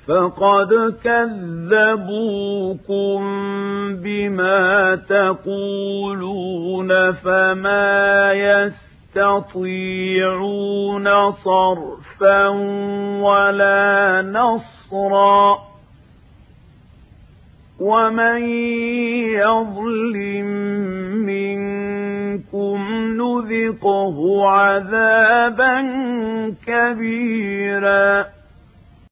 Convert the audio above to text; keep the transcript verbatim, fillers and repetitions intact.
فقد كذبوكم بما تقولون فما يستطيعون صرفا ولا نصرا ومن يظلم منكم نذقه عذابا كبيرا